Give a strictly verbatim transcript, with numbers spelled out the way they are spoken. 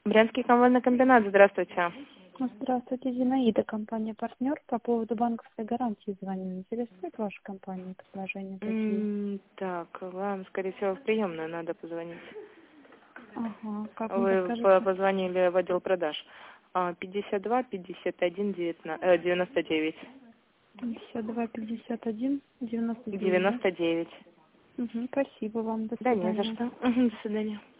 Брянский комбайный комбинат, здравствуйте. Здравствуйте, Зинаида, компания «Партнер». По поводу банковской гарантии звоню. Интересует ваша компания предложения такие? М, Так, вам, скорее всего, в приемную надо позвонить. Ага, как мне Вы по- подскажете? позвонили в отдел продаж. А, пятьдесят два пятьдесят один девяносто девять. пятьдесят два пятьдесят один девяносто девять, да? девяносто девять. Угу, спасибо вам, до Да не за свидания. что. Мгм, До свидания.